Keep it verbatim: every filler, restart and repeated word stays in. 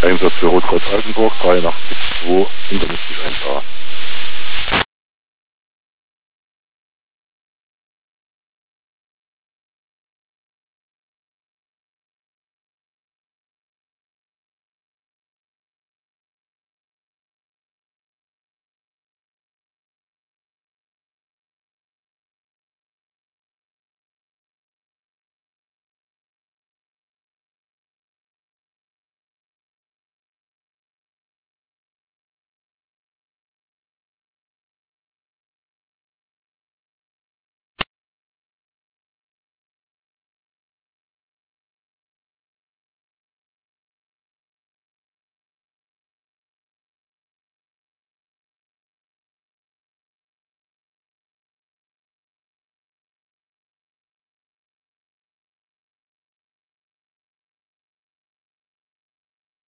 Einsatz für Rotkreuz Altenburg, drei acht sechs zwei, fünfundneunzig eins a.